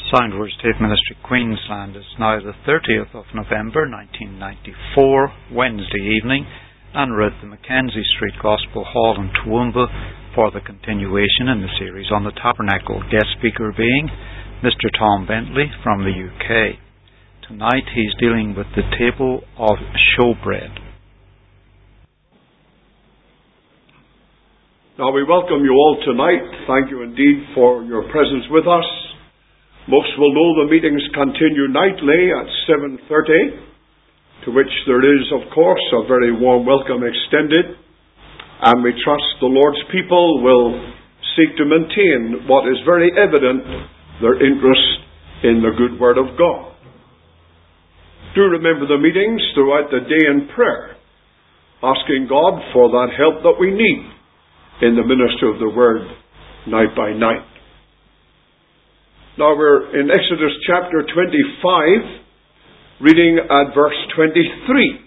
Soundwords Tape Ministry, Queensland. It's now the 30th of November 1994, Wednesday evening, and we're at the Mackenzie Street Gospel Hall in Toowoomba for the continuation in the series on the Tabernacle, guest speaker being Mr. Tom Bentley from the UK. Tonight he's dealing with the table of showbread. Now we welcome you all tonight. Thank you indeed for your presence with us. Most will know the meetings continue nightly at 7:30, to which there is, of course, a very warm welcome extended, and we trust the Lord's people will seek to maintain what is very evident, their interest in the good Word of God. Do remember the meetings throughout the day in prayer, asking God for that help that we need in the ministry of the Word night by night. Now we're in Exodus chapter 25, reading at verse 23.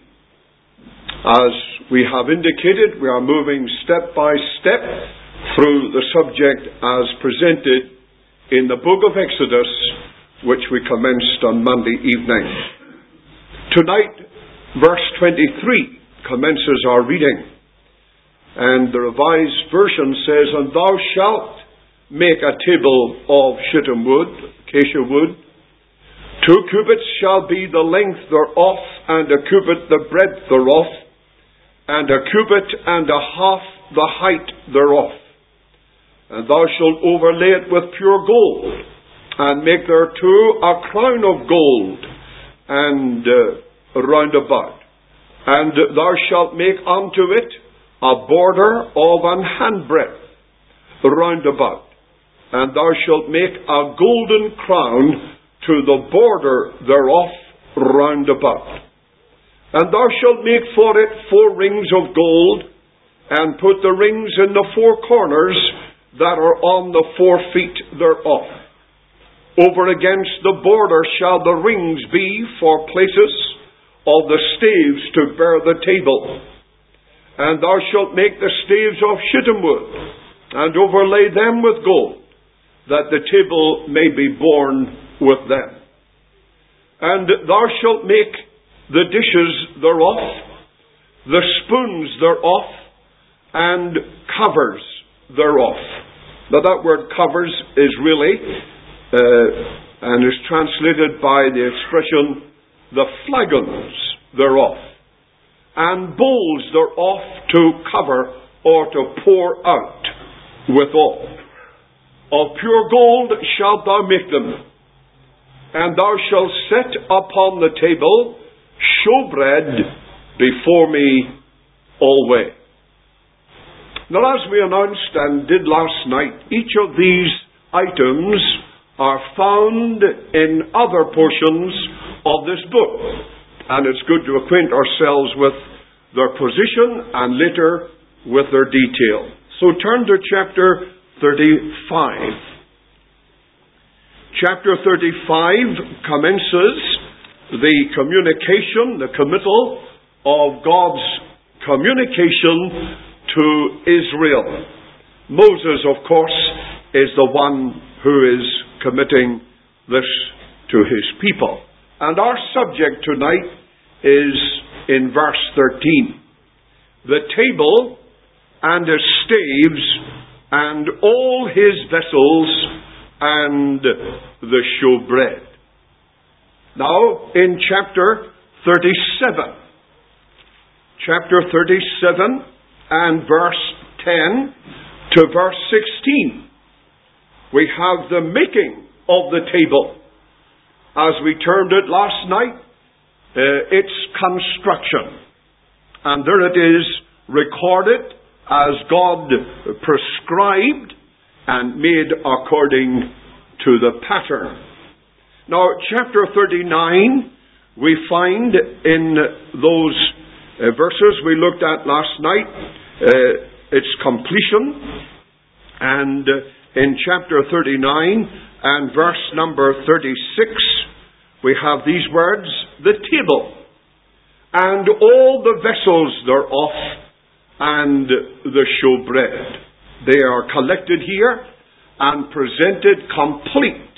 As we have indicated, we are moving step by step through the subject as presented in the book of Exodus, which we commenced on Monday evening. Tonight, verse 23 commences our reading. And the Revised Version says, "And thou shalt make a table of shittim wood, acacia wood. 2 cubits shall be the length thereof, and a cubit the breadth thereof, and a cubit and a half the height thereof. And thou shalt overlay it with pure gold, and make thereto a crown of gold, and round about. And thou shalt make unto it a border of an handbreadth round about. And thou shalt make a golden crown to the border thereof round about. And thou shalt make for it 4 rings of gold, and put the rings in the 4 corners that are on the 4 feet thereof. Over against the border shall the rings be for places of the staves to bear the table. And thou shalt make the staves of shittim wood, and overlay them with gold, that the table may be borne with them. And thou shalt make the dishes thereof, the spoons thereof, and covers thereof." Now that word "covers" is really, and is translated by the expression, "the flagons thereof, and bowls thereof to cover or to pour out withal. Of pure gold shalt thou make them, and thou shalt set upon the table showbread before me alway." Now, as we announced and did last night, each of these items are found in other portions of this book, and it's good to acquaint ourselves with their position and later with their detail. So turn to chapter 35. Chapter 35 commences the communication, the committal of God's communication to Israel. Moses, of course, is the one who is committing this to his people. And our subject tonight is in verse 13. The table and his staves, and all his vessels, and the showbread. Now, in chapter 37, and verse 10 to verse 16, we have the making of the table. As we termed it last night, its construction. And there it is recorded as God prescribed and made according to the pattern. Now, chapter 39, we find in those verses we looked at last night, its completion. And in chapter 39 and verse number 36, we have these words, "The table, and all the vessels thereof, and the showbread." They are collected here and presented complete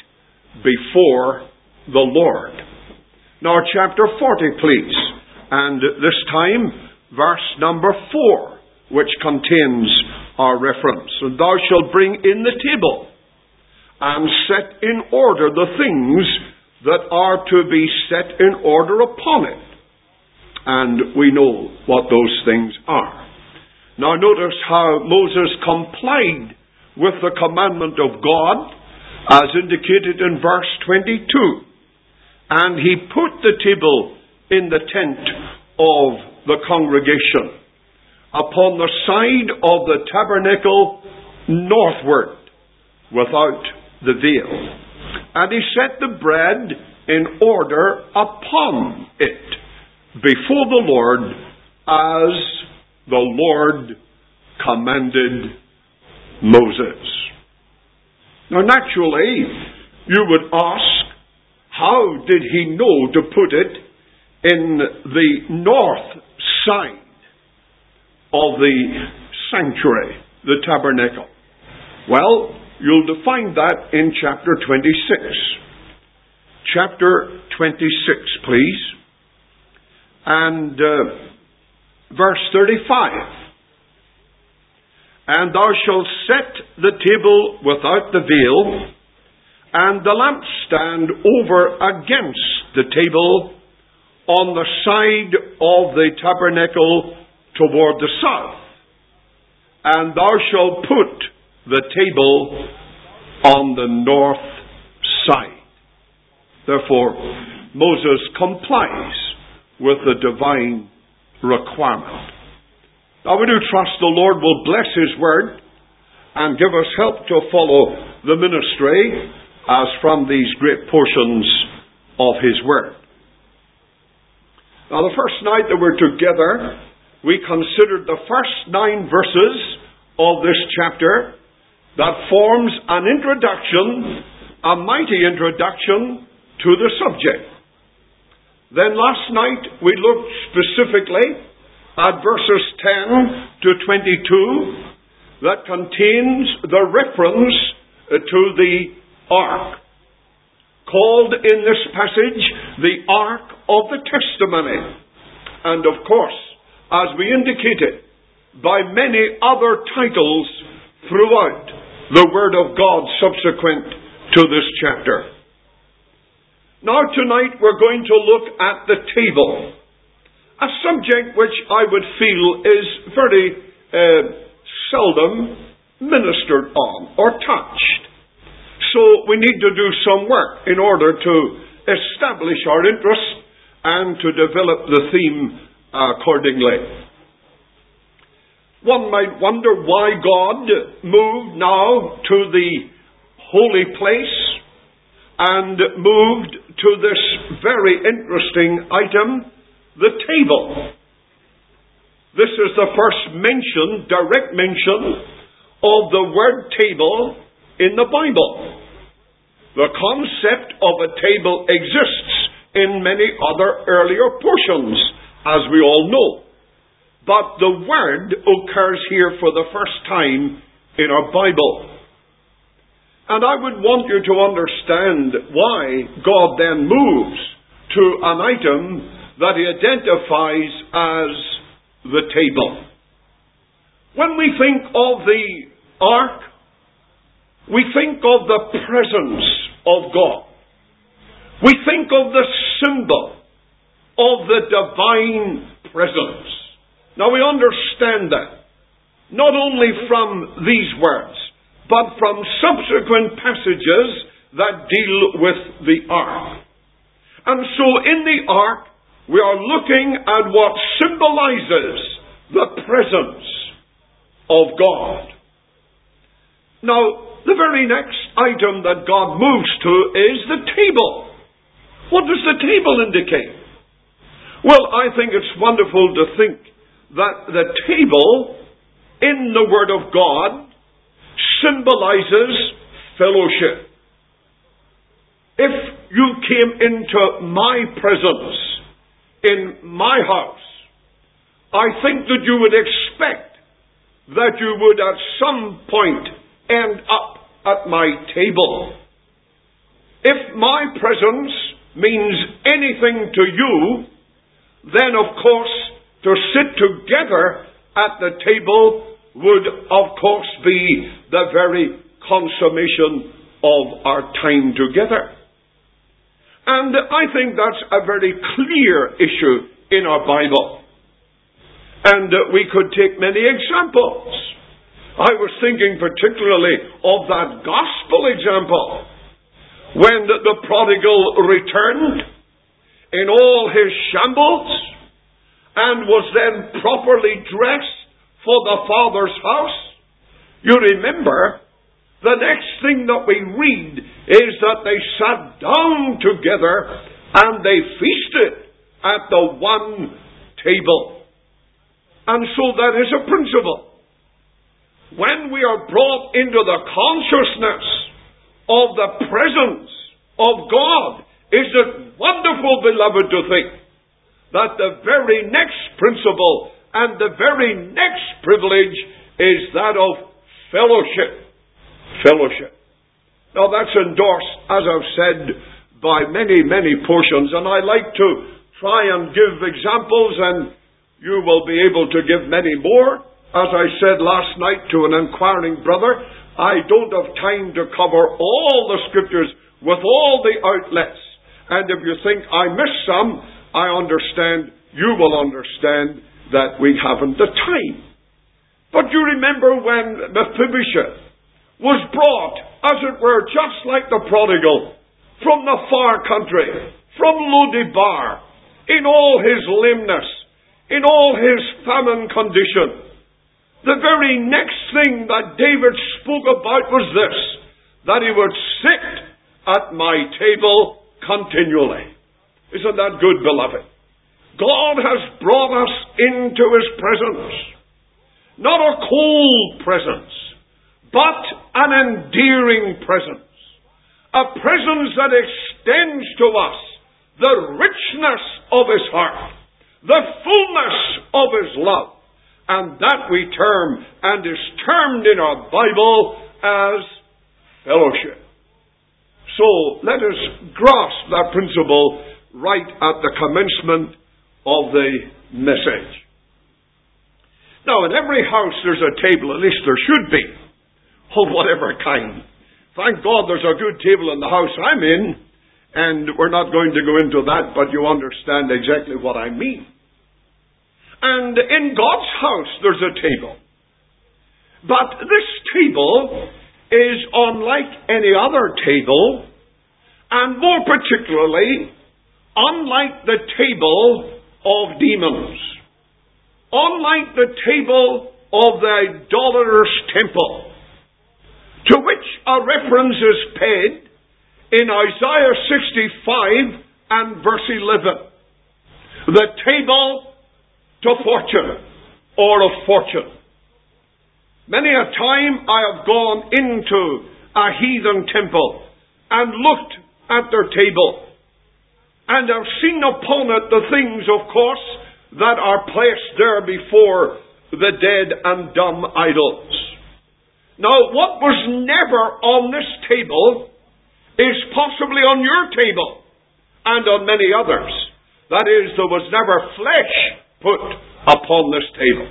before the Lord. Now chapter 40, please. And this time, verse number 4, which contains our reference. And thou shalt bring in the table, and set in order the things that are to be set in order upon it. And we know what those things are. Now notice how Moses complied with the commandment of God, as indicated in verse 22. And he put the table in the tent of the congregation, upon the side of the tabernacle northward, without the veil. And he set the bread in order upon it before the Lord, as the Lord commanded Moses. Now naturally, you would ask, how did he know to put it in the north side of the sanctuary, the tabernacle? Well, you'll find that in chapter 26. Chapter 26, please. And verse 35. And thou shalt set the table without the veil, and the lampstand over against the table on the side of the tabernacle toward the south. And thou shalt put the table on the north side. Therefore, Moses complies with the divine requirement. Now we do trust the Lord will bless His Word and give us help to follow the ministry as from these great portions of His Word. Now the first night that we're together, we considered the first 9 verses of this chapter that forms an introduction, a mighty introduction to the subject. Then last night we looked specifically at verses 10 to 22 that contains the reference to the ark, called in this passage the Ark of the Testimony, and of course, as we indicated, by many other titles throughout the Word of God subsequent to this chapter. Now tonight we're going to look at the table, a subject which I would feel is very seldom ministered on or touched. So we need to do some work in order to establish our interest and to develop the theme accordingly. One might wonder why God moved now to the holy place and moved to this very interesting item, the table. This is the first mention, direct mention, of the word table in the Bible. The concept of a table exists in many other earlier portions, as we all know. But the word occurs here for the first time in our Bible. And I would want you to understand why God then moves to an item that He identifies as the table. When we think of the ark, we think of the presence of God. We think of the symbol of the divine presence. Now we understand that, not only from these words, but from subsequent passages that deal with the ark. And so in the ark, we are looking at what symbolizes the presence of God. Now, the very next item that God moves to is the table. What does the table indicate? Well, I think it's wonderful to think that the table in the Word of God symbolizes fellowship. If you came into my presence in my house, I think that you would expect that you would at some point end up at my table. If my presence means anything to you, then of course to sit together at the table would of course be the very consummation of our time together. And I think that's a very clear issue in our Bible. And we could take many examples. I was thinking particularly of that gospel example, when the prodigal returned in all his shambles and was then properly dressed for the Father's house. You remember, the next thing that we read is that they sat down together and they feasted at the one table. And so that is a principle. When we are brought into the consciousness of the presence of God, is it wonderful, beloved, to think that the very next principle and the very next privilege is that of fellowship. Fellowship. Now that's endorsed, as I've said, by many, many portions, and I like to try and give examples, and you will be able to give many more. As I said last night to an inquiring brother, I don't have time to cover all the scriptures with all the outlets. And if you think I missed some, I understand, you will understand that we haven't the time. But you remember when Mephibosheth was brought, as it were, just like the prodigal, from the far country, from Lo-debar, in all his lameness, in all his famine condition. The very next thing that David spoke about was this, that he would sit at my table continually. Isn't that good, beloved? God has brought us into His presence. Not a cold presence, but an endearing presence. A presence that extends to us the richness of His heart, the fullness of His love. And that we term, and is termed in our Bible as fellowship. So let us grasp that principle right at the commencement of the message. Now, in every house there's a table, at least there should be, of whatever kind. Thank God there's a good table in the house I'm in, and we're not going to go into that, but you understand exactly what I mean. And in God's house there's a table. But this table is unlike any other table, and more particularly, unlike the table of demons. Unlike the table of the idolatrous temple, to which a reference is paid in Isaiah 65 and verse 11. The table to fortune, or of fortune. Many a time I have gone into a heathen temple and looked at their table, and have seen upon it the things, of course, that are placed there before the dead and dumb idols. Now, what was never on this table is possibly on your table, and on many others. That is, there was never flesh put upon this table.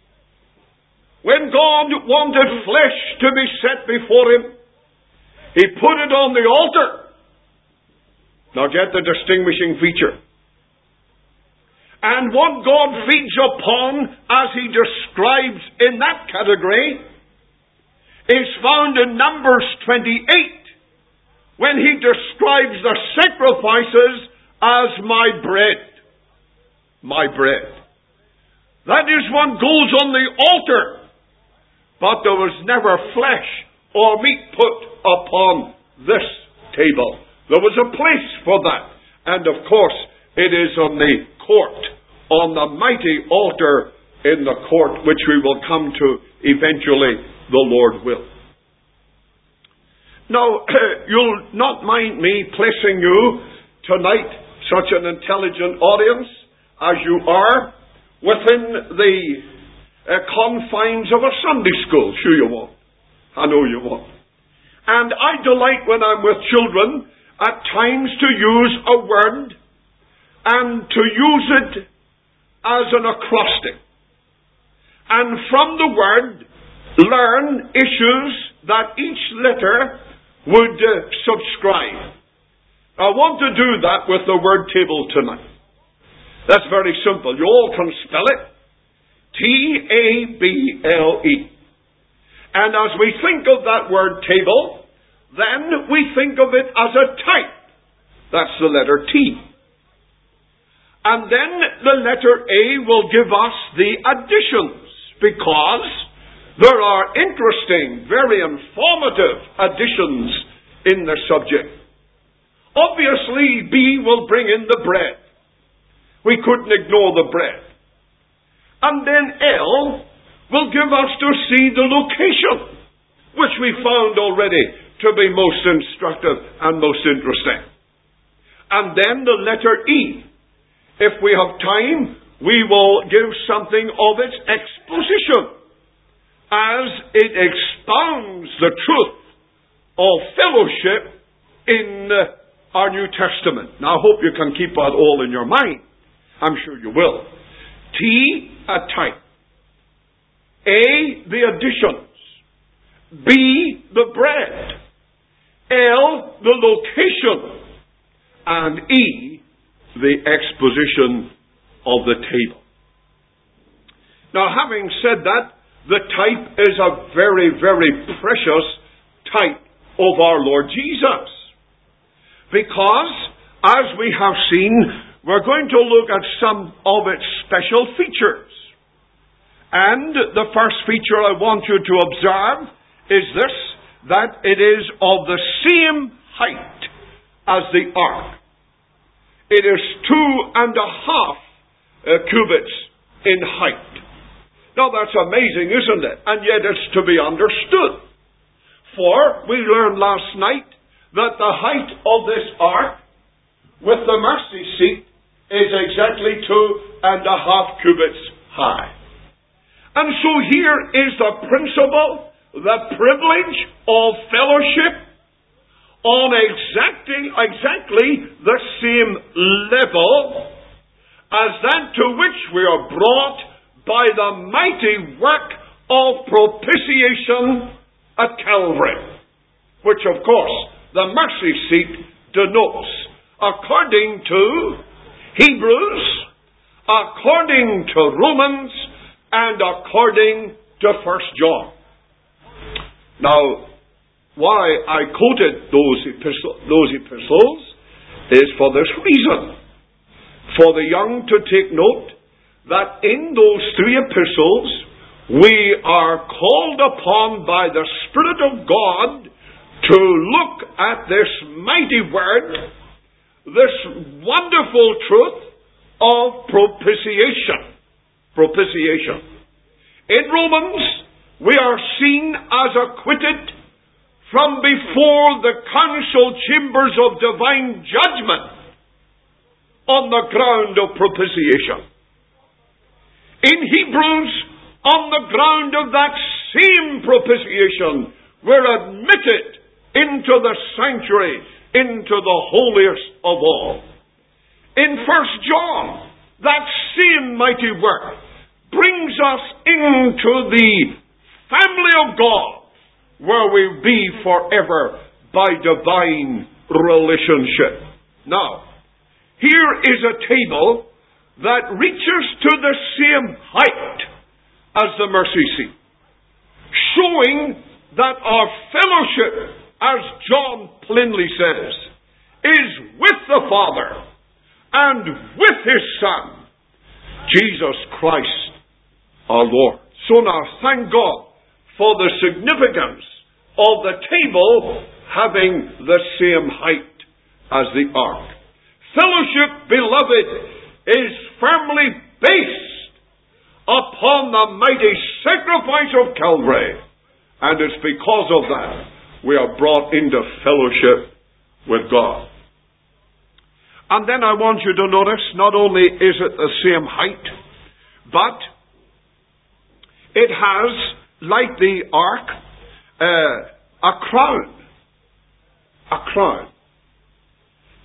When God wanted flesh to be set before Him, He put it on the altar. Now get the distinguishing feature. And what God feeds upon, as He describes in that category, is found in Numbers 28, when He describes the sacrifices as my bread. My bread. That is what goes on the altar. But there was never flesh or meat put upon this table. There was a place for that. And of course, it is on the court, on the mighty altar in the court, which we will come to eventually, the Lord will. Now, you'll not mind me placing you tonight, such an intelligent audience as you are, within the confines of a Sunday school. Sure you won't. I know you won't. And I delight when I'm with children at times to use a word and to use it as an acrostic. And from the word, learn issues that each letter would subscribe. I want to do that with the word table tonight. That's very simple. You all can spell it. T-A-B-L-E. And as we think of that word table, then we think of it as a type. That's the letter T. And then the letter A will give us the additions, because there are interesting, very informative additions in the subject. Obviously, B will bring in the bread. We couldn't ignore the bread. And then L will give us to see the location, which we found already to be most instructive and most interesting. And then the letter E. If we have time, we will give something of its exposition as it expounds the truth of fellowship in our New Testament. Now, I hope you can keep that all in your mind. I'm sure you will. T, a type. A, the additions. B, the bread. L, the location. And E, the exposition of the table. Now, having said that, the type is a very, very precious type of our Lord Jesus. Because, as we have seen, we're going to look at some of its special features. And the first feature I want you to observe is this, that it is of the same height as the ark. It is 2.5 cubits in height. Now that's amazing, isn't it? And yet it's to be understood. For we learned last night that the height of this ark with the mercy seat is exactly 2.5 cubits high. And so here is the principle, the privilege of fellowship on exactly the same level as that to which we are brought by the mighty work of propitiation at Calvary, which of course the mercy seat denotes, according to Hebrews, according to Romans, and according to 1 John. Now, why I quoted those epistles is for this reason. For the young to take note that in those 3 epistles we are called upon by the Spirit of God to look at this mighty word, this wonderful truth of propitiation. Propitiation. In Romans, we are seen as acquitted from before the council chambers of divine judgment on the ground of propitiation. In Hebrews, on the ground of that same propitiation, we're admitted into the sanctuary, into the holiest of all. In 1 John, that same mighty work brings us into the family of God, where we'll be forever by divine relationship. Now, here is a table that reaches to the same height as the mercy seat, showing that our fellowship, as John plainly says, is with the Father and with His Son, Jesus Christ our Lord. So now, thank God for the significance of the table having the same height as the ark. Fellowship, beloved, is firmly based upon the mighty sacrifice of Calvary. And it's because of that we are brought into fellowship with God. And then I want you to notice, not only is it the same height, but it has, like the ark, a crown. A crown.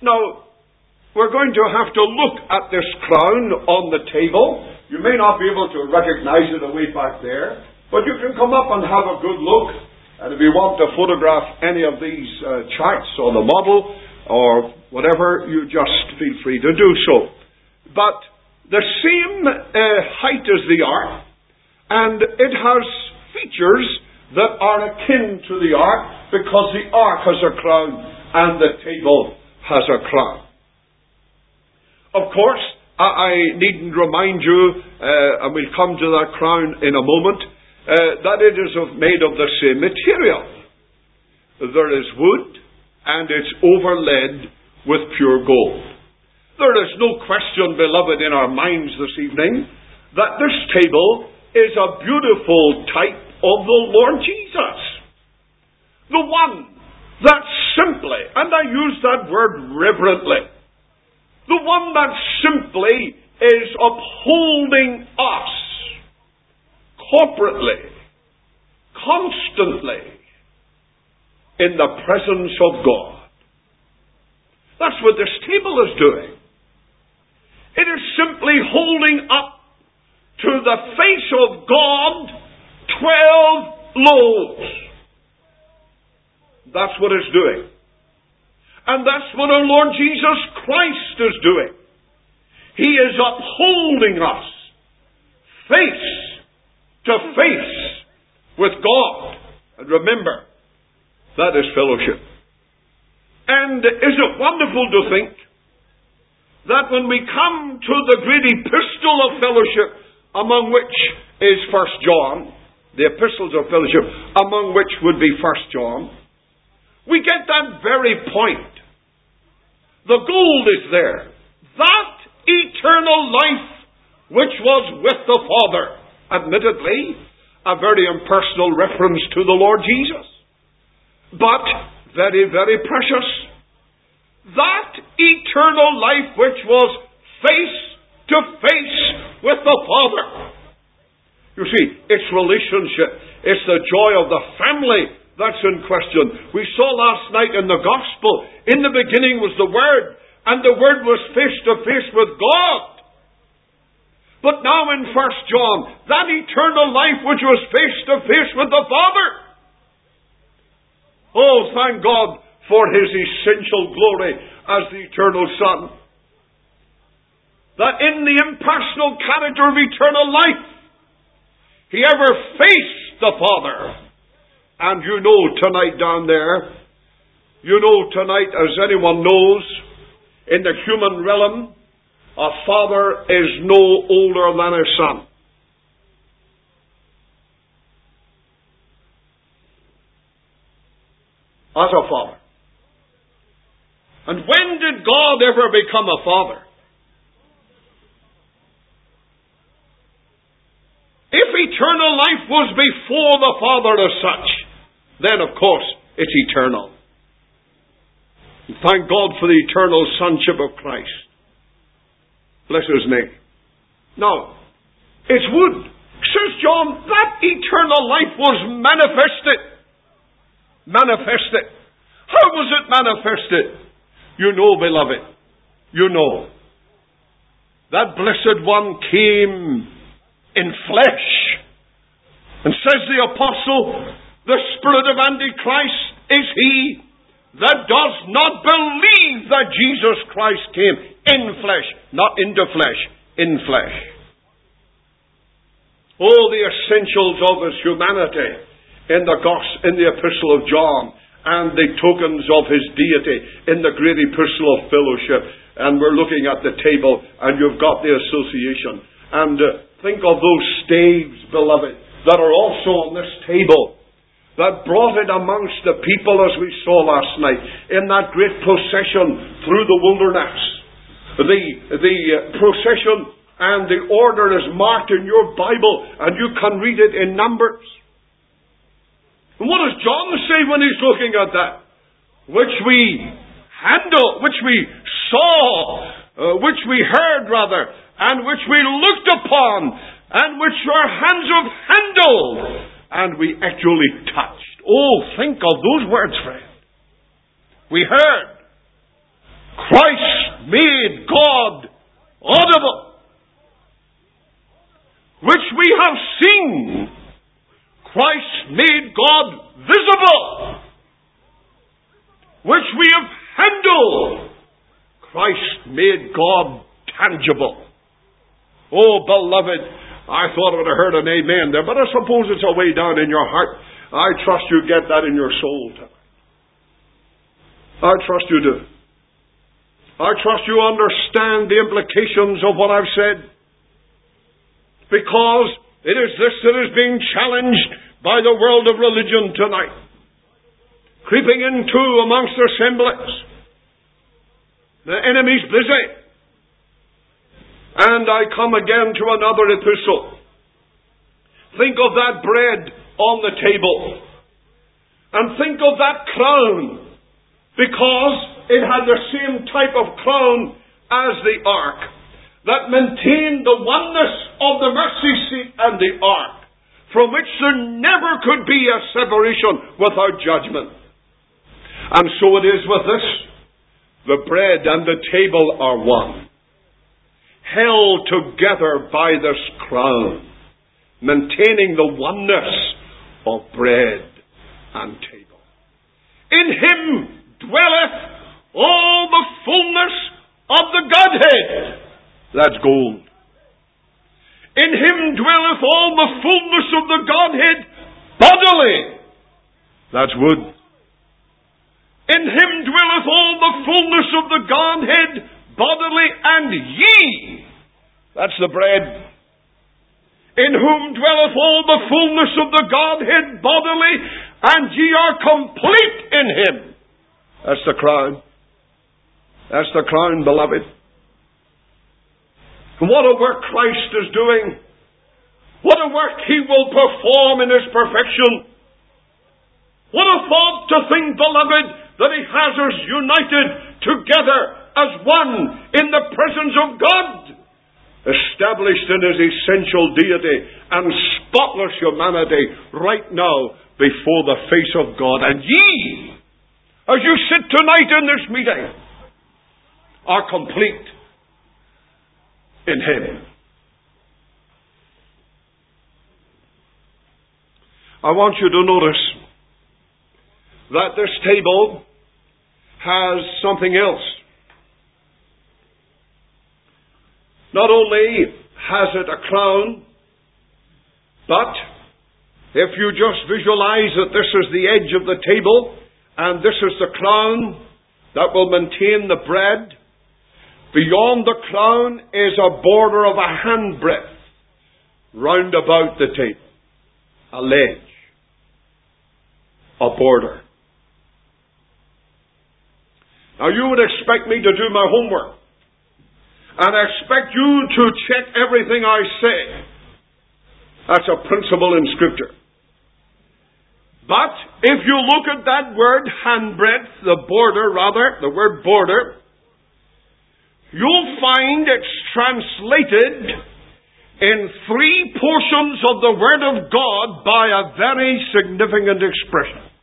Now, we're going to have to look at this crown on the table. You may not be able to recognize it away back there, but you can come up and have a good look. And if you want to photograph any of these charts or the model or whatever, you just feel free to do so. But the same height as the ark, and it has features that are akin to the ark, because the ark has a crown and the table has a crown. Of course, I needn't remind you, and we'll come to that crown in a moment, that it is made of the same material. There is wood, and it's overlaid with pure gold. There is no question, beloved, in our minds this evening, that this table is a beautiful type of the Lord Jesus. The one that simply, and I use that word reverently, the one that simply is upholding us corporately, constantly, in the presence of God. That's what this table is doing. It is simply holding up to the face of God 12 loaves. That's what it's doing. And that's what our Lord Jesus Christ is doing. He is upholding us face to face with God. And remember, that is fellowship. And is it wonderful to think that when we come to the great epistle of fellowship, among which is 1 John, the epistles of fellowship, among which would be 1 John, we get that very point. The gold is there. That eternal life which was with the Father. Admittedly, a very impersonal reference to the Lord Jesus. But very, very precious. That eternal life which was face to face with the Father. You see, it's relationship. It's the joy of the family that's in question. We saw last night in the Gospel, in the beginning was the Word, and the Word was face to face with God. But now in 1 John, that eternal life which was face to face with the Father. Oh, thank God for His essential glory as the eternal Son. That in the impersonal character of eternal life, He ever faced the Father. And you know tonight down there, you know tonight, as anyone knows, in the human realm, a father is no older than his son. As a father. And when did God ever become a father? If eternal life was before the Father as such, then of course it's eternal. And thank God for the eternal sonship of Christ. Bless His name. Now, it's wood. Says John, that eternal life was manifested. Manifested. How was it manifested? You know, beloved. You know. That blessed one came in flesh. And says the apostle, the spirit of Antichrist is he that does not believe that Jesus Christ came in flesh, not into flesh, in flesh. Oh, the essentials of his humanity in the epistle of John, and the tokens of his deity in the great epistle of fellowship. And we're looking at the table, and you've got the association. And think of those staves, beloved, that are also on this table, that brought it amongst the people, as we saw last night, in that great procession through the wilderness. The procession and the order is marked in your Bible, and you can read it in Numbers. And what does John say when he's looking at that? Which we handle, which we saw, which we heard rather, and which we looked upon, and which our hands have handled, and we actually touched. Oh, think of those words, friend. We heard. Christ made God audible, which we have seen. Christ made God visible, which we have handled. Christ made God tangible. Oh, beloved, I thought I would have heard an amen there, but I suppose it's away down in your heart. I trust you get that in your soul tonight. I trust you do. I trust you understand the implications of what I've said, because it is this that is being challenged by the world of religion tonight, creeping into amongst their assemblies. The enemy's busy. And I come again to another epistle. Think of that bread on the table, and think of that crown, because it had the same type of crown as the ark, that maintained the oneness of the mercy seat and the ark, from which there never could be a separation without judgment. And so it is with this. The bread and the table are one, held together by this crown, maintaining the oneness of bread and table. In Him dwelleth all the fullness of the Godhead. That's gold. In Him dwelleth all the fullness of the Godhead bodily. That's wood. In Him dwelleth all the fullness of the Godhead bodily, and ye. That's the bread. In whom dwelleth all the fullness of the Godhead bodily, and ye are complete in Him. That's the crown. That's the crown, beloved. And what a work Christ is doing. What a work He will perform in His perfection. What a thought to think, beloved, that He has us united together as one in the presence of God, established in His essential deity and spotless humanity right now before the face of God. And ye, as you sit tonight in this meeting, are complete in Him. I want you to notice that this table has something else. Not only has it a crown, but if you just visualize that this is the edge of the table and this is the crown that will maintain the bread, beyond the crown is a border of a handbreadth round about the table. A ledge. A border. Now you would expect me to do my homework, and I expect you to check everything I say. That's a principle in Scripture. But if you look at that word handbreadth, the word border, you'll find it's translated in 3 portions of the Word of God by a very significant expression.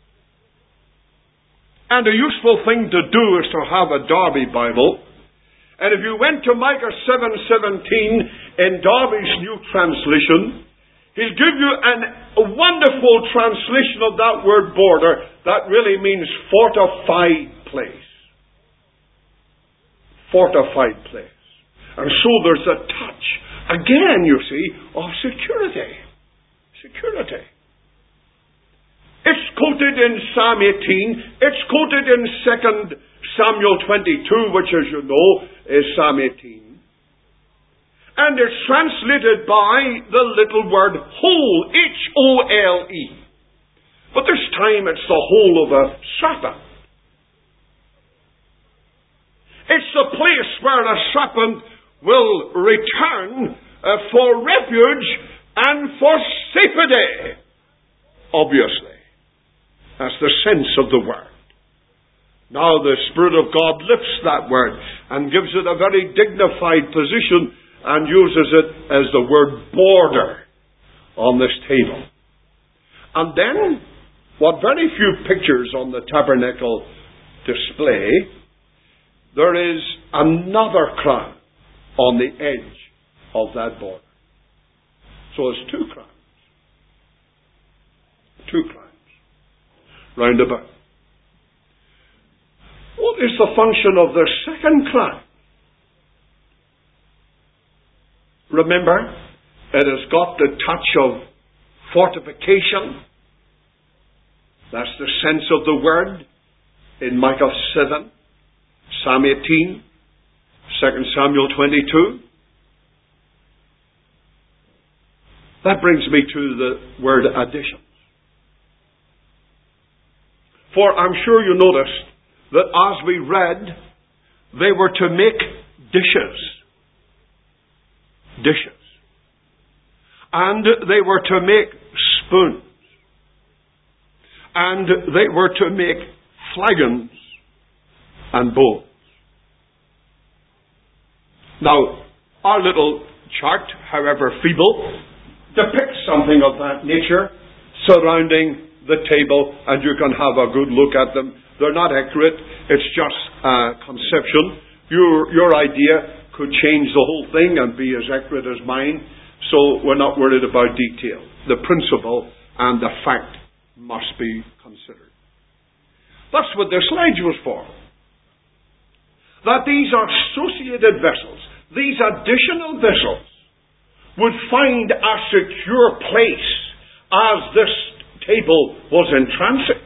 And a useful thing to do is to have a Darby Bible. And if you went to Micah 7:17 in Darby's New Translation, he'll give you a wonderful translation of that word border. That really means fortified place. Fortified place. And so there's a touch, again, you see, of security. Security. It's quoted in Psalm 18. It's quoted in 2 Samuel 22, which, as you know, is Psalm 18. And it's translated by the little word hole, H-O-L-E. But this time it's the hole of a serpent. It's the place where a serpent will return for refuge and for safety. Obviously. That's the sense of the word. Now the Spirit of God lifts that word and gives it a very dignified position and uses it as the word border on this table. And then, what very few pictures on the tabernacle display, there is another crown on the edge of that border. So it's two crowns. Two crowns. Round about. What is the function of the second crown? Remember, it has got the touch of fortification. That's the sense of the word in Micah 7, Psalm 18, 2 Samuel 22. That brings me to the word additions. For I'm sure you noticed that as we read, they were to make dishes. Dishes. And they were to make spoons. And they were to make flagons and bowls. Now, our little chart, however feeble, depicts something of that nature surrounding the table, and you can have a good look at them. They're not accurate, it's just a conception. Your idea could change the whole thing and be as accurate as mine, so we're not worried about detail. The principle and the fact must be considered. That's what this ledge was for. That these associated vessels, these additional vessels, would find a secure place as this table was in transit.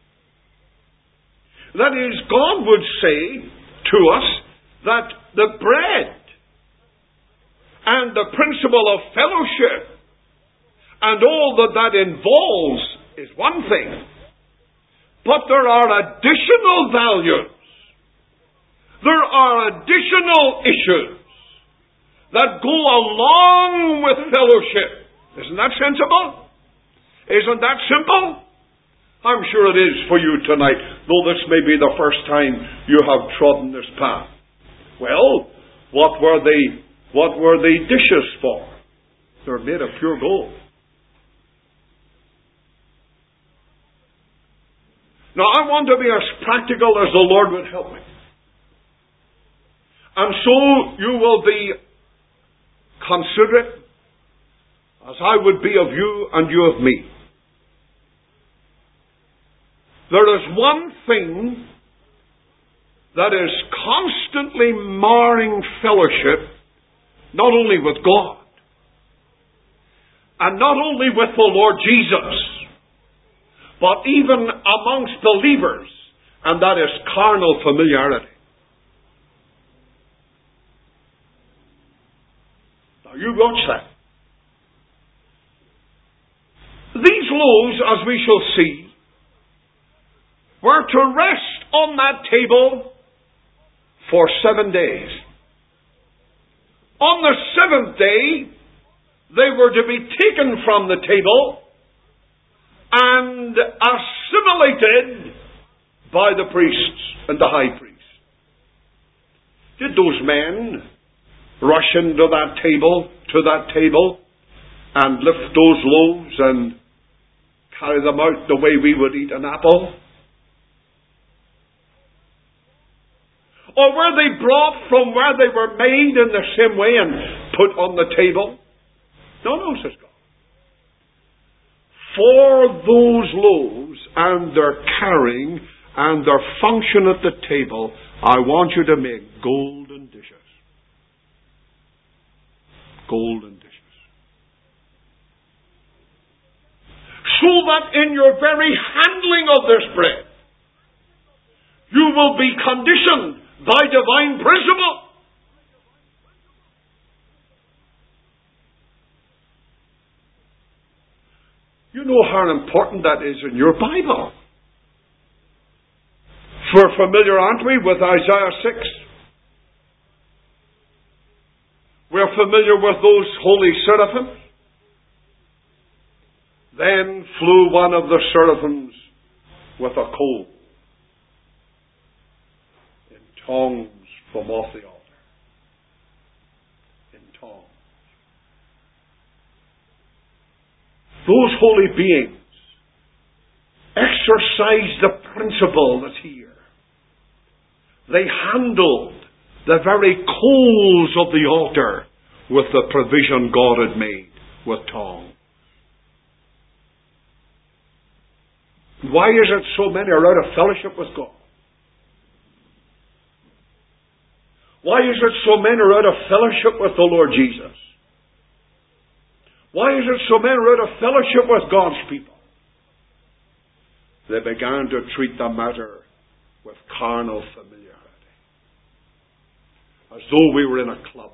That is, God would say to us that the bread and the principle of fellowship and all that involves is one thing, but there are additional values. There are additional issues that go along with fellowship. Isn't that sensible? Isn't that simple? I'm sure it is for you tonight, though this may be the first time you have trodden this path. Well, what were the dishes for? They're made of pure gold. Now, I want to be as practical as the Lord would help me. And so you will be considerate, as I would be of you and you of me. There is one thing that is constantly marring fellowship, not only with God, and not only with the Lord Jesus, but even amongst believers, and that is carnal familiarity. Now you watch that. These loaves, as we shall see, were to rest on that table for 7 days. On the seventh day, they were to be taken from the table and assimilated by the priests and the high priest. Did those men rush into that table, and lift those loaves and carry them out the way we would eat an apple? Or were they brought from where they were made in the same way and put on the table? No, says God. For those loaves and their carrying and their function at the table, I want you to make golden dishes. Golden dishes. So that in your very handling of this bread, you will be conditioned by divine principle. You know how important that is in your Bible. We're familiar, aren't we, with Isaiah 6? We're familiar with those holy seraphims. Then flew one of the seraphims with a coal in tongs from off the altar. In tongs. Those holy beings exercise the principle that's here. They handled the very coals of the altar with the provision God had made with tongs. Why is it so many are out of fellowship with God? Why is it so many are out of fellowship with the Lord Jesus? Why is it so many are out of fellowship with God's people? They began to treat the matter with carnal familiarity, as though we were in a club,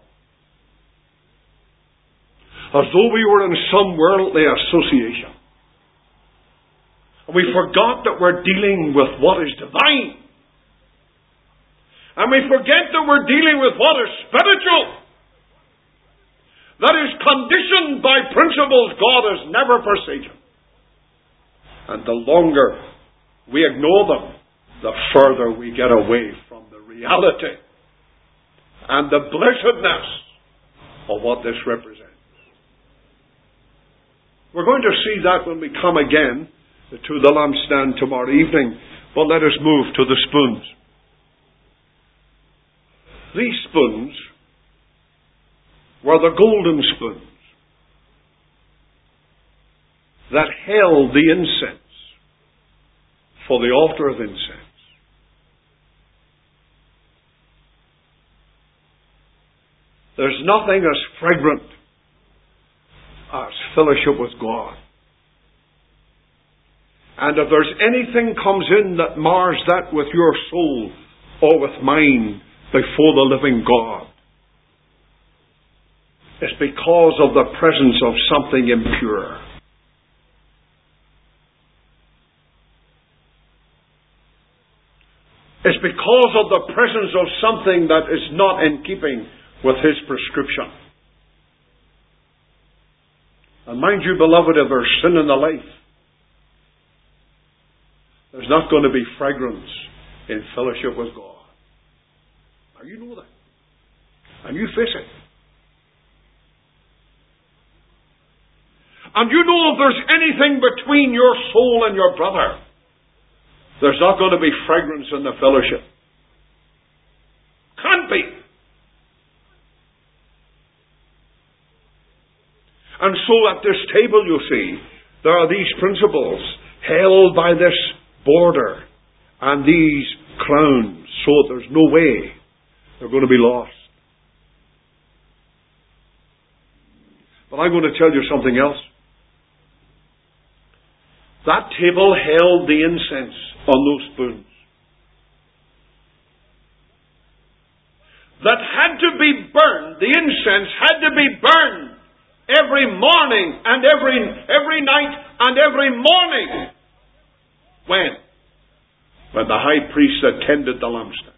as though we were in some worldly association. And we forgot that we're dealing with what is divine. And we forget that we're dealing with what is spiritual. That is conditioned by principles God has never forsaken. And the longer we ignore them, the further we get away from the reality and the blessedness of what this represents. We're going to see that when we come again to the lampstand tomorrow evening. But let us move to the spoons. These spoons were the golden spoons that held the incense for the altar of incense. There's nothing as fragrant as fellowship with God. And if there's anything comes in that mars that with your soul or with mine before the living God, it's because of the presence of something impure. It's because of the presence of something that is not in keeping with His prescription. And mind you, beloved, if there's sin in the life, there's not going to be fragrance in fellowship with God. Now you know that. And you face it. And you know if there's anything between your soul and your brother, there's not going to be fragrance in the fellowship. Can't be. And so at this table, you see, there are these principles held by this border and these crowns, so there's no way they're going to be lost. But I'm going to tell you something else. That table held the incense on those spoons that had to be burned. The incense had to be burned every morning and every night and every morning. When the high priest attended the lampstand.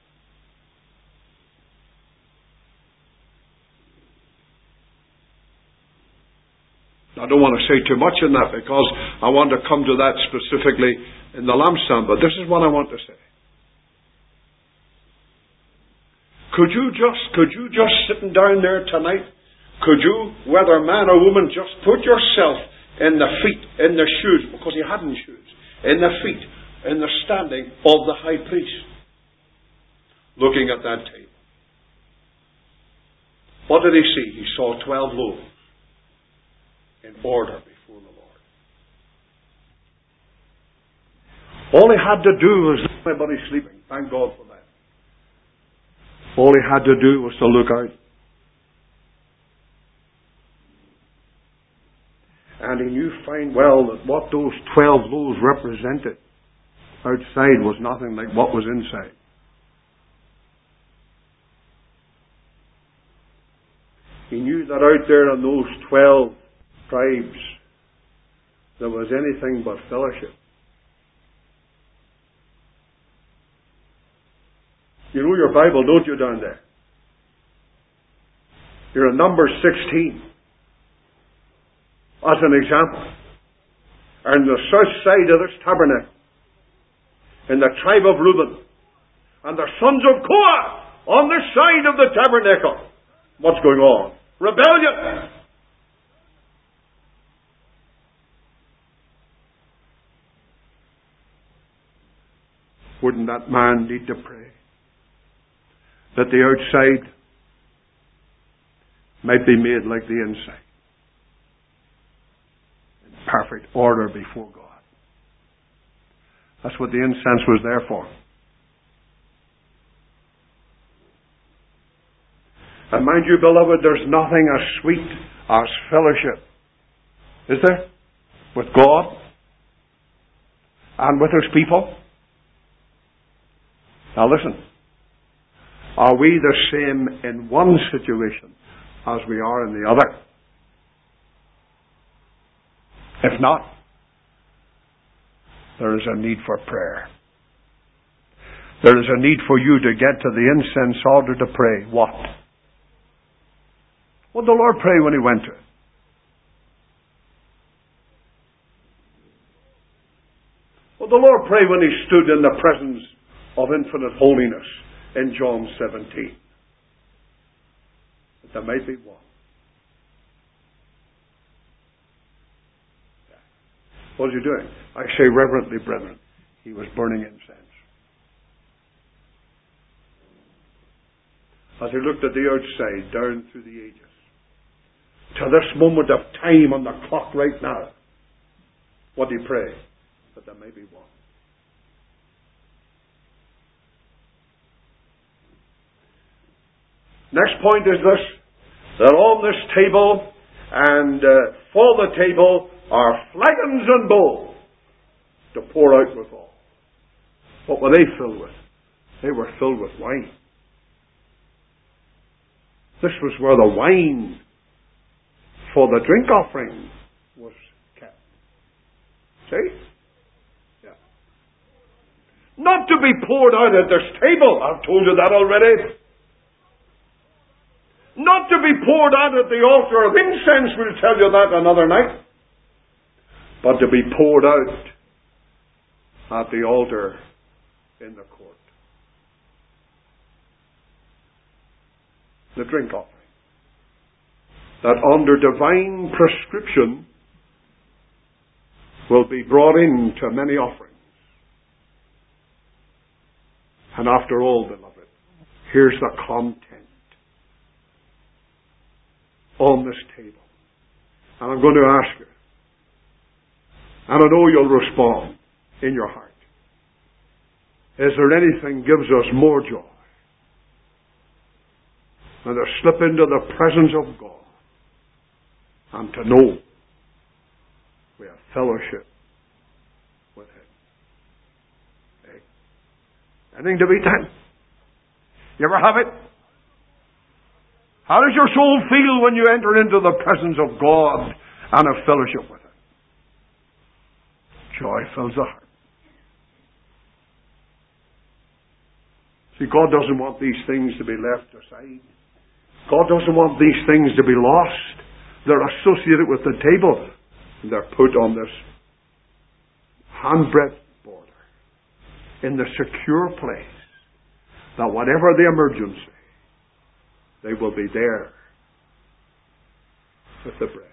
I don't want to say too much in that because I want to come to that specifically in the lampstand, but this is what I want to say. Could you just sitting down there tonight, could you, whether man or woman, just put yourself in the feet, in the shoes, because he hadn't shoes, in the feet, in the standing of the high priest, looking at that table? What did he see? He saw 12 loaves in order before the Lord. All he had to do was, everybody sleeping, thank God for that. All he had to do was to look out. And he knew fine well that what those 12 loaves represented outside was nothing like what was inside. He knew that out there on those 12 tribes there was anything but fellowship. You know your Bible, don't you, down there? You're in Numbers 16. As an example. On the south side of this tabernacle, in the tribe of Reuben, and the sons of Korah on this side of the tabernacle. What's going on? Rebellion. Wouldn't that man need to pray? that the outside might be made like the inside, in perfect order before God. That's what the incense was there for. And mind you, beloved, there's nothing as sweet as fellowship, is there? With God and with His people. Now listen, are we the same in one situation as we are in the other? If not, there is a need for prayer. There is a need for you to get to the incense altar to pray. What? What did the Lord pray when He went to it? What did the Lord pray when He stood in the presence of infinite holiness in John 17? That there might be one. What was He doing? I say reverently, brethren, He was burning incense. As He looked at the outside, down through the ages, to this moment of time on the clock right now, what did He pray? That there may be one. Next point is this, that on this table and for the table are flagons and bowls to pour out withal. What were they filled with? They were filled with wine. This was where the wine for the drink offering was kept. See? Yeah. Not to be poured out at this table. I've told you that already. Not to be poured out at the altar of incense. We'll tell you that another night. But to be poured out at the altar in the court. The drink offering. That under divine prescription will be brought into many offerings. And after all, beloved, here's the content on this table. And I'm going to ask you, and I know you'll respond in your heart, is there anything gives us more joy than to slip into the presence of God and to know we have fellowship with Him? Eh? Anything to beat that? You ever have it? How does your soul feel when you enter into the presence of God and have fellowship with Him? Joy fills the heart. See, God doesn't want these things to be left aside. God doesn't want these things to be lost. They're associated with the table. And they're put on this handbreadth border in the secure place that whatever the emergency, they will be there with the bread.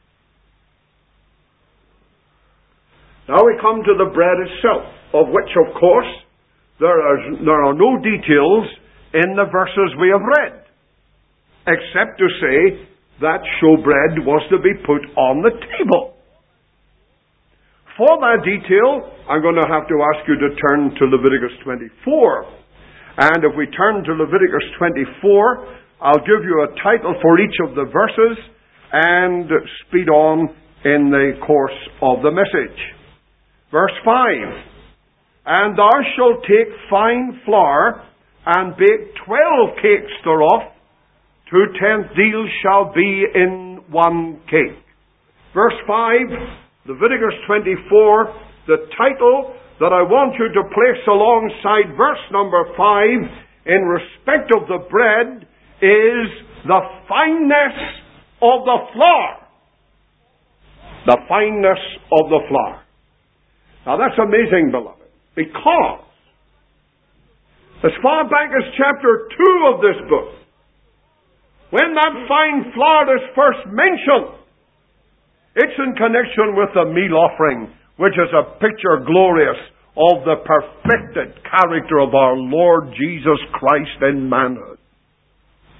Now we come to the bread itself, of which, of course, there are no details in the verses we have read, except to say that showbread was to be put on the table. For that detail, I'm going to have to ask you to turn to Leviticus 24. And if we turn to Leviticus 24, I'll give you a title for each of the verses and speed on in the course of the message. Verse 5. And thou shalt take fine flour and bake 12 cakes thereof. 2/10 deals shall be in one cake. Verse 5, Leviticus 24, the title that I want you to place alongside verse number 5 in respect of the bread is the fineness of the flour. The fineness of the flour. Now that's amazing, beloved, because as far back as chapter 2 of this book, when that fine flour is first mentioned, it's in connection with the meal offering, which is a picture glorious of the perfected character of our Lord Jesus Christ in manhood.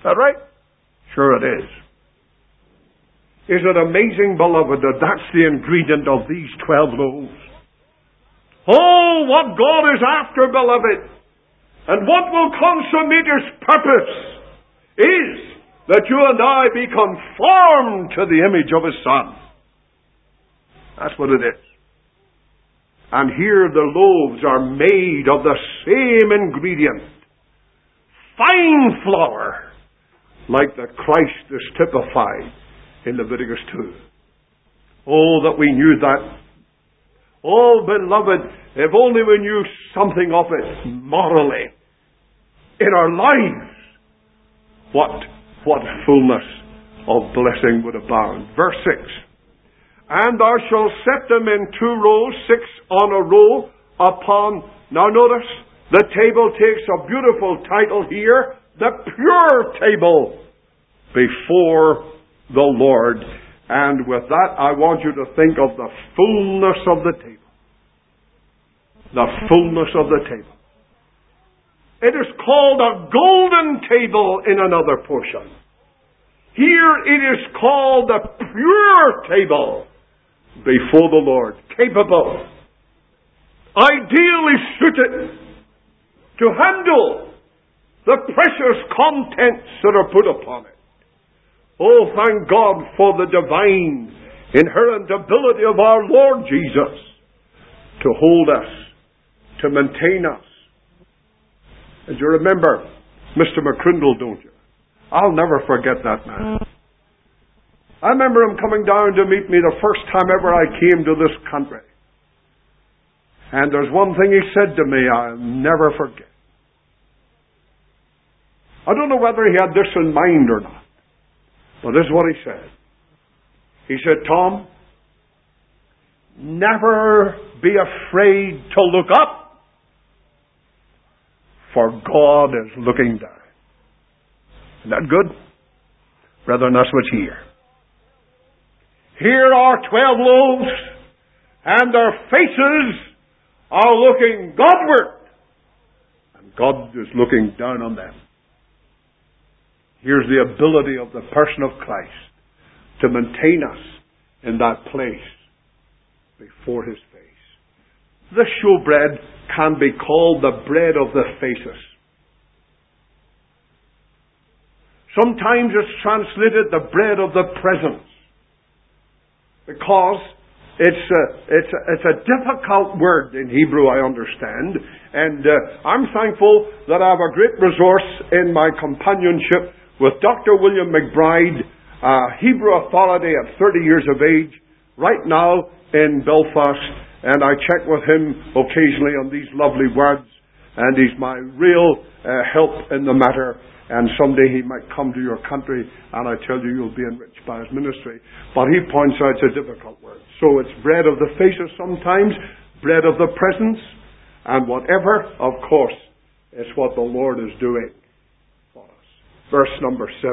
that right? Sure it is. Is it amazing, beloved, that that's the ingredient of these 12 loaves? Oh, what God is after, beloved, and what will consummate His purpose is that you and I be conformed to the image of His Son. That's what it is. And here the loaves are made of the same ingredient. Fine flour, like the Christ is typified in Leviticus 2. Oh, that we knew that. Oh, beloved, if only we knew something of it morally in our lives, what fullness of blessing would abound. Verse 6. And thou shalt set them in 2 rows, 6 on a row upon... Now notice, the table takes a beautiful title here, the pure table before the Lord. And with that, I want you to think of the fullness of the table. The fullness of the table. It is called a golden table in another portion. Here it is called the pure table before the Lord. Capable, ideally suited to handle the precious contents that are put upon it. Oh, thank God for the divine, inherent ability of our Lord Jesus to hold us, to maintain us. And you remember Mr. McCrindle, don't you? I'll never forget that man. I remember him coming down to meet me the first time ever I came to this country. And there's one thing he said to me I'll never forget. I don't know whether he had this in mind or not, but this is what he said. He said, Tom, never be afraid to look up, for God is looking down. Isn't that good? Brethren, that's what's here. Here are 12 loaves, and their faces are looking Godward, and God is looking down on them. Here's the ability of the person of Christ to maintain us in that place before His face. This showbread can be called the bread of the faces. Sometimes it's translated the bread of the presence, because it's a difficult word in Hebrew, I understand, and I'm thankful that I have a great resource in my companionship with Dr. William McBride, Hebrew authority at 30 years of age, right now in Belfast, and I check with him occasionally on these lovely words, and he's my real help in the matter. And someday he might come to your country, and I tell you, you'll be enriched by his ministry. But he points out it's a difficult word. So it's bread of the faces sometimes, bread of the presence, and whatever, of course, it's what the Lord is doing for us. Verse number 7.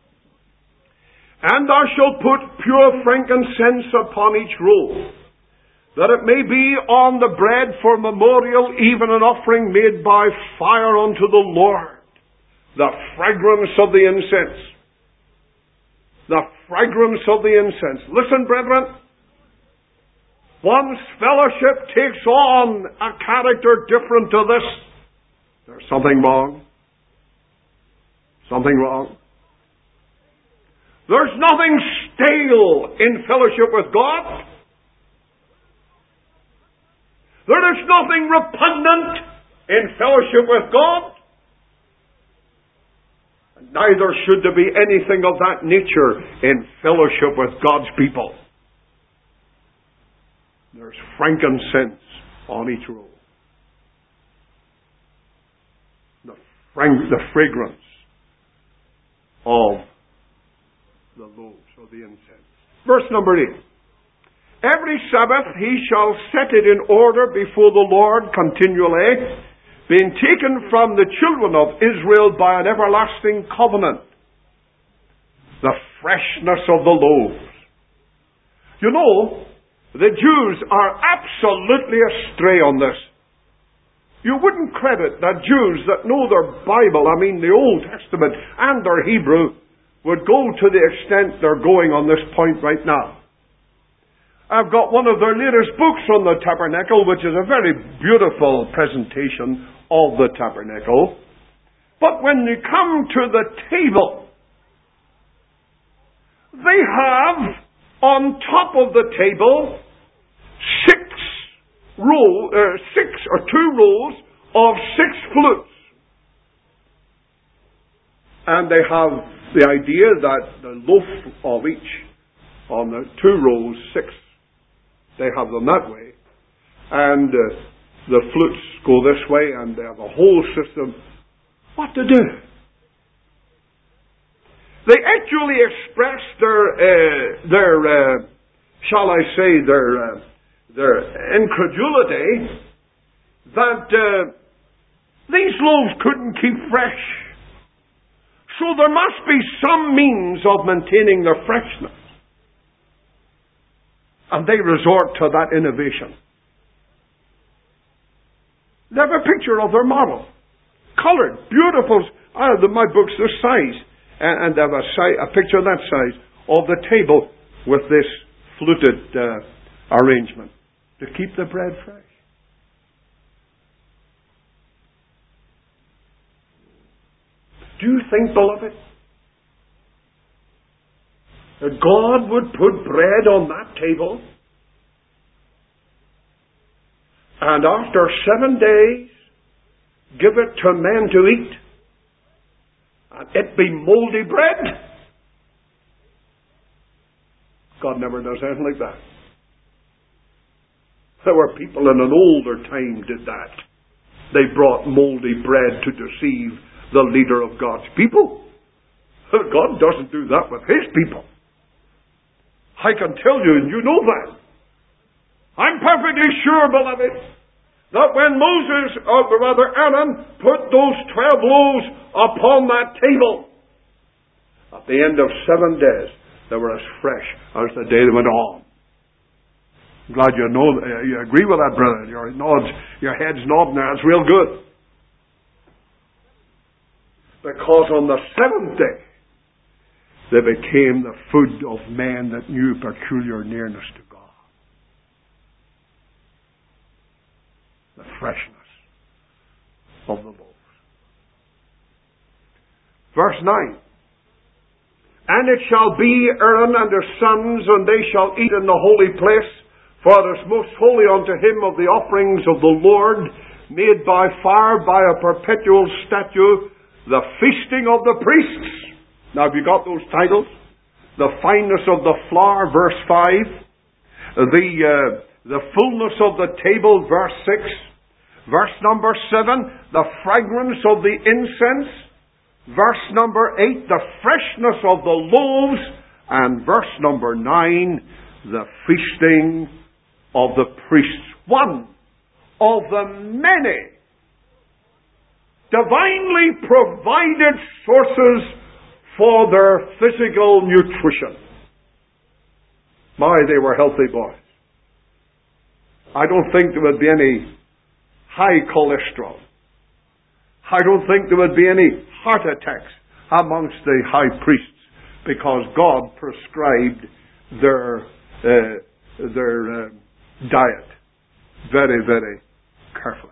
And thou shalt put pure frankincense upon each roll, that it may be on the bread for memorial, even an offering made by fire unto the Lord. The fragrance of the incense. The fragrance of the incense. Listen, brethren. Once fellowship takes on a character different to this, there's something wrong. Something wrong. There's nothing stale in fellowship with God. There is nothing repugnant in fellowship with God. Neither should there be anything of that nature in fellowship with God's people. There's frankincense on each roll. The fragrance of the loaves or the incense. Verse number 8. Every Sabbath he shall set it in order before the Lord continually, being taken from the children of Israel by an everlasting covenant. The freshness of the loaves. You know, the Jews are absolutely astray on this. You wouldn't credit that Jews that know their Bible, the Old Testament and their Hebrew, would go to the extent they're going on this point right now. I've got one of their latest books on the tabernacle, which is a very beautiful presentation of the tabernacle. But when you come to the table, they have on top of the table two rows of 6 flutes. And they have the idea that the loaf of each, on the 2 rows, 6, they have them that way. And the flutes go this way, and they have a whole system. What to do? They actually express their incredulity that these loaves couldn't keep fresh. So there must be some means of maintaining their freshness. And they resort to that innovation. They have a picture of their model. Coloured, beautiful. My book's this size. And they have a picture of that size of the table with this fluted arrangement to keep the bread fresh. Do you think, beloved, that God would put bread on that table and after 7 days give it to men to eat and it be moldy bread? God never does anything like that. There were people in an older time did that. They brought moldy bread to deceive the leader of God's people. God doesn't do that with His people. I can tell you, and you know that. I'm perfectly sure, beloved, that when Aaron put those 12 loaves upon that table, at the end of 7 days, they were as fresh as the day they went on. I'm glad you know, you agree with that, brother. Your head's nodding there. It's real good. Because on the 7th day, they became the food of men that knew peculiar nearness to God. The freshness of the loaves. Verse 9. And it shall be Aaron and his sons, and they shall eat in the holy place, for it is most holy unto him of the offerings of the Lord, made by fire by a perpetual statute, the feasting of the priests. Now have you got those titles? The fineness of the flour, verse 5. The fullness of the table, verse 6. Verse number 7, the fragrance of the incense. Verse number 8, the freshness of the loaves. And verse number 9, the feasting of the priests. One of the many divinely provided sources for their physical nutrition. My, they were healthy boys. I don't think there would be any high cholesterol. I don't think there would be any heart attacks amongst the high priests, because God prescribed their diet very, very carefully.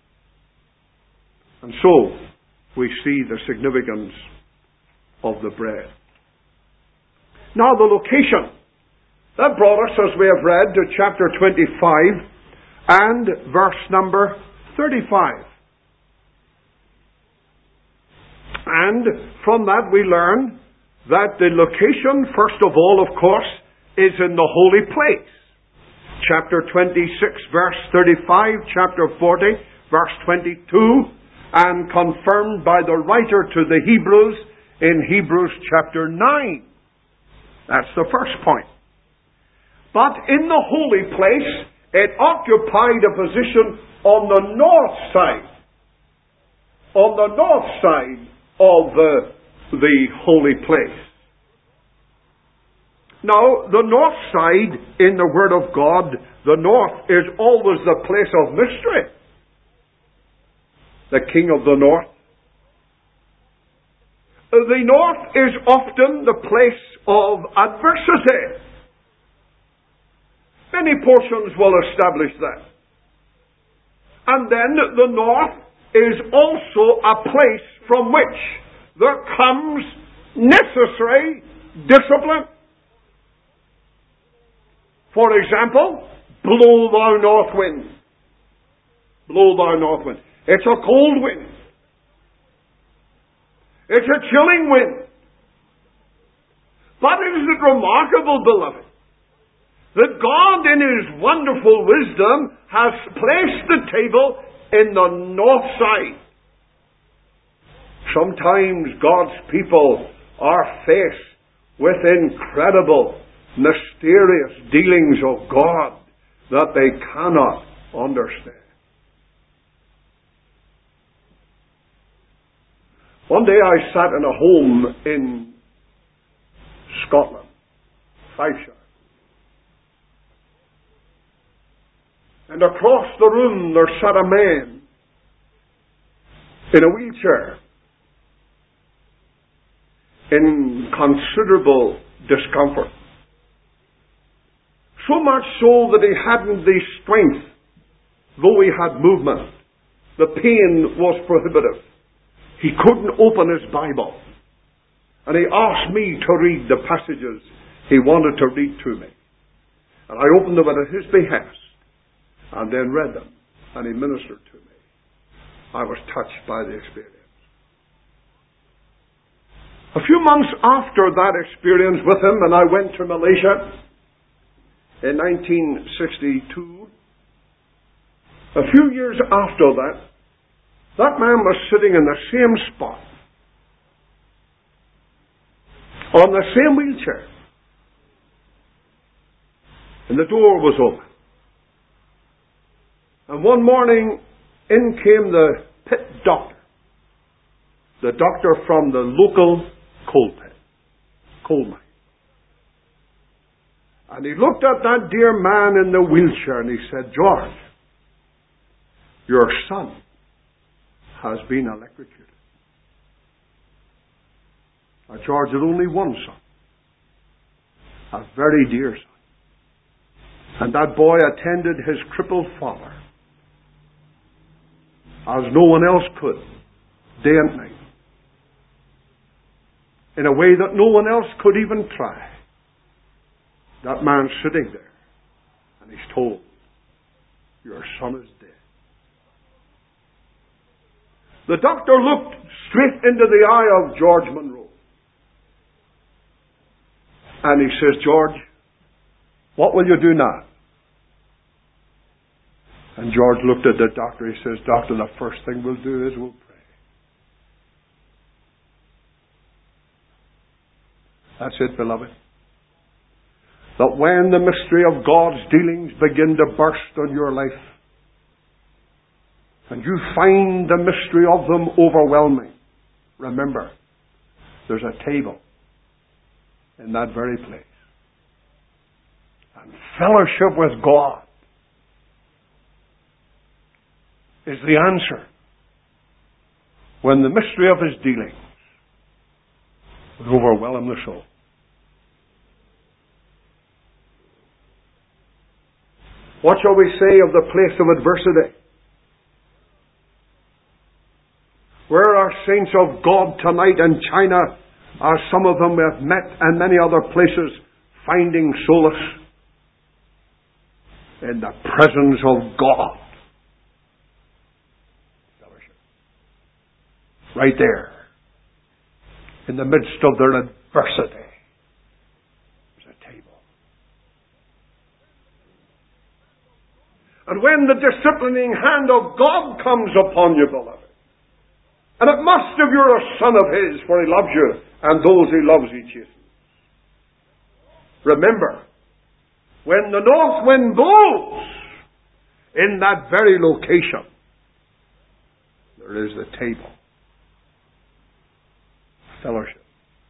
And so, we see the significance of the bread. Now the location. That brought us, as we have read, to chapter 25 and verse number 35. And from that we learn that the location, first of all, of course, is in the holy place. Chapter 26, verse 35, chapter 40, verse 22, and confirmed by the writer to the Hebrews in Hebrews chapter 9. That's the first point. But in the holy place, it occupied a position on the north side. On the north side of the holy place. Now, the north side in the Word of God, the north is always the place of mystery. the king of the north. The north is often the place of adversity. Many portions will establish that. And then the north is also a place from which there comes necessary discipline. For example, blow thou north wind. Blow thou north wind. It's a cold wind. It's a chilling wind. But isn't it remarkable, beloved, that God in His wonderful wisdom has placed the table in the north side. Sometimes God's people are faced with incredible, mysterious dealings of God that they cannot understand. One day I sat in a home in Scotland, Fifeshire. And across the room there sat a man in a wheelchair in considerable discomfort. So much so that he hadn't the strength, though he had movement. The pain was prohibitive. He couldn't open his Bible. And he asked me to read the passages he wanted to read to me. And I opened them at his behest, and then read them, and he ministered to me. I was touched by the experience. A few months after that experience with him, and I went to Malaysia in 1962, a few years after that, that man was sitting in the same spot, on the same wheelchair, and the door was open. And one morning, in came the pit doctor. The doctor from the local coal mine. And he looked at that dear man in the wheelchair and he said, "George, your son has been electrocuted." Now, George had only one son, a very dear son. And that boy attended his crippled father as no one else could, day and night, in a way that no one else could even try. That man's sitting there, and he's told, "Your son is dead." The doctor looked straight into the eye of George Monroe, and he says, "George, what will you do now?" And George looked at the doctor. He says, "Doctor, the first thing we'll do is we'll pray." That's it, beloved. That when the mystery of God's dealings begin to burst on your life, and you find the mystery of them overwhelming, remember, there's a table in that very place. And fellowship with God is the answer when the mystery of His dealings will overwhelm the soul. What shall we say of the place of adversity? Where are saints of God tonight in China, are some of them we have met, and many other places, finding solace in the presence of God. Fellowship. Right there, in the midst of their adversity, there's a table. And when the disciplining hand of God comes upon you, beloved, and it must if you're a son of His, for He loves you, and those He loves He chastens. Remember, when the north wind blows, in that very location, there is the table. Fellowship.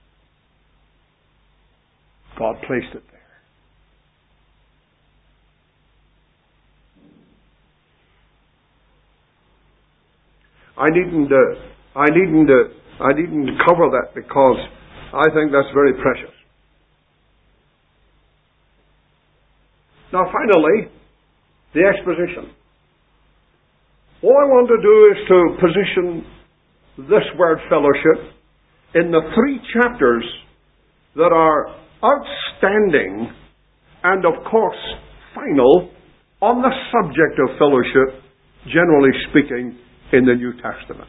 God placed it there. I needn't cover that because I think that's very precious. Now finally, the exposition. All I want to do is to position this word fellowship in the 3 chapters that are outstanding and of course final on the subject of fellowship, generally speaking, in the New Testament.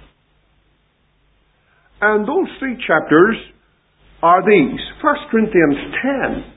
And those 3 chapters are these: 1 Corinthians 10,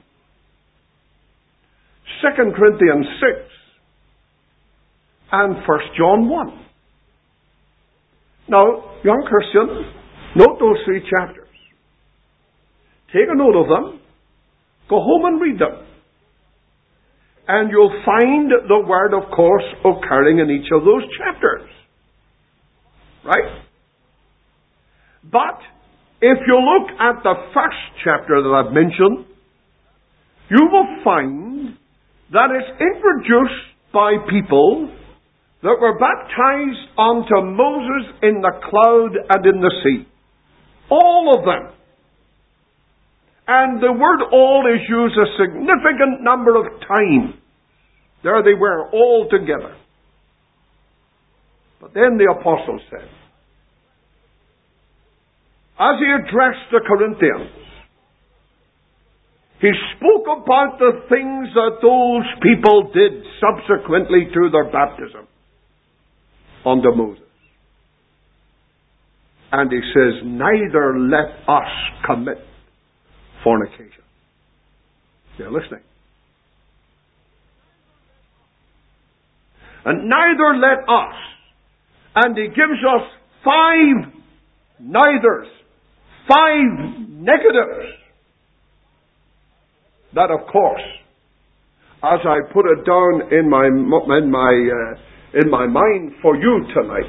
2 Corinthians 6, and 1 John 1. Now, young Christian, note those 3 chapters. Take a note of them. Go home and read them. And you'll find the word, of course, occurring in each of those chapters. Right? But, if you look at the first chapter that I've mentioned, you will find that it's introduced by people that were baptized unto Moses in the cloud and in the sea. All of them. And the word all is used a significant number of times. There they were, all together. But then the apostle said, as he addressed the Corinthians, he spoke about the things that those people did subsequently to their baptism under Moses. And he says, neither let us commit fornication. You're listening. And neither let us. And he gives us 5 neithers, 5 negatives. That, of course, as I put it down in my mind for you tonight,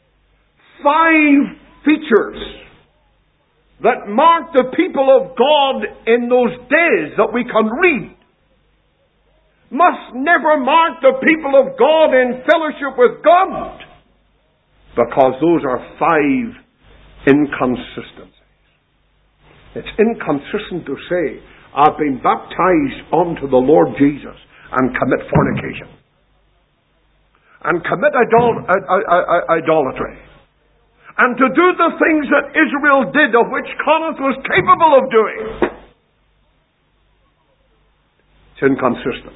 5 features that mark the people of God in those days that we can read must never mark the people of God in fellowship with God, because those are 5 inconsistencies. It's inconsistent to say, I've been baptized unto the Lord Jesus and commit fornication and commit idolatry and to do the things that Israel did, of which Corinth was capable of doing. It's inconsistent.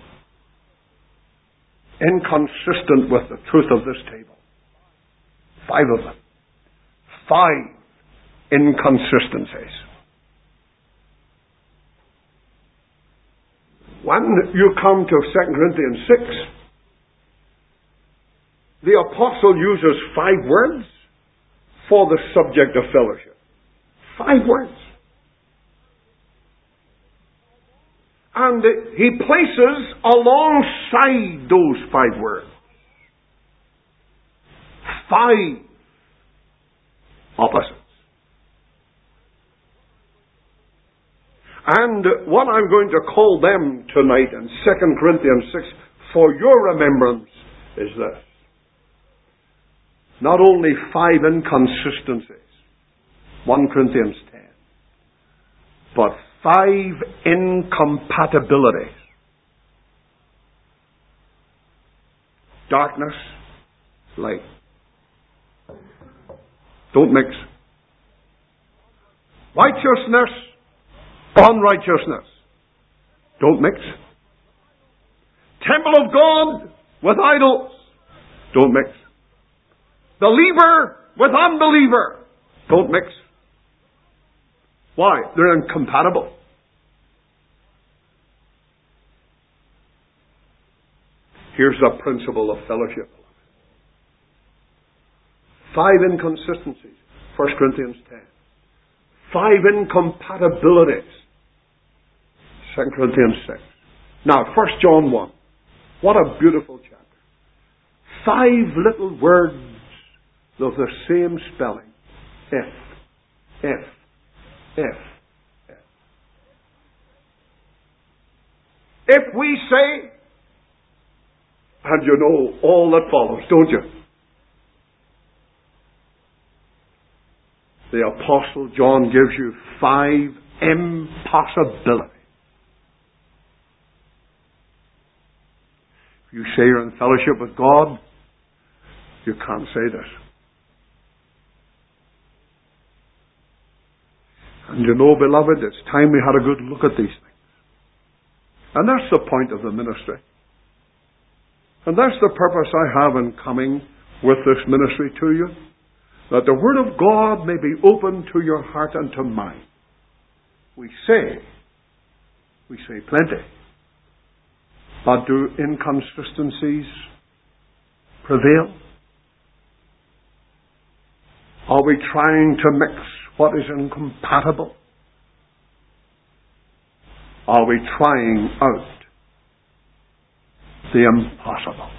Inconsistent with the truth of this table. 5 of them. 5 inconsistencies. When you come to 2 Corinthians 6, the apostle uses 5 words for the subject of fellowship. 5 words. And he places alongside those 5 words 5 opposites. And what I'm going to call them tonight in 2 Corinthians 6 for your remembrance is this. Not only 5 inconsistencies, 1 Corinthians 10, but 5 incompatibilities. Darkness, light. Don't mix. Righteousness, unrighteousness. Don't mix. Temple of God with idols. Don't mix. Believer with unbeliever. Don't mix. Why? They're incompatible. Here's the principle of fellowship. 5 inconsistencies. 1 Corinthians 10. 5 incompatibilities. 2 Corinthians 6. Now, 1 John 1. What a beautiful chapter. 5 little words of the same spelling. F. If we say, and you know all that follows, don't you? the Apostle John gives you 5 impossibilities. If you say you're in fellowship with God, you can't say this. And you know, beloved, it's time we had a good look at these things. And that's the point of the ministry. And that's the purpose I have in coming with this ministry to you. That the Word of God may be open to your heart and to mine. We say plenty. But do inconsistencies prevail? Are we trying to mix what is incompatible? Are we trying out the impossible?